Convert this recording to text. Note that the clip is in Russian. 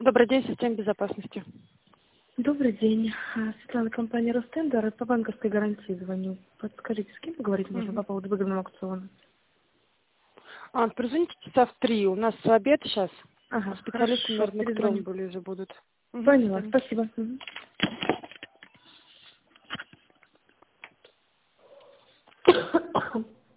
Добрый день, система безопасности. Добрый день. Светлана, компания Ростендер. По банковской гарантии звоню. Подскажите, с кем поговорить можно по поводу выгодного аукциона? Перезвоните часа в 3. У нас обед сейчас. Ага, Специалисты, хорошо, наверное, к 3 перезвоню. более уже будут. Поняла, спасибо. Мгм.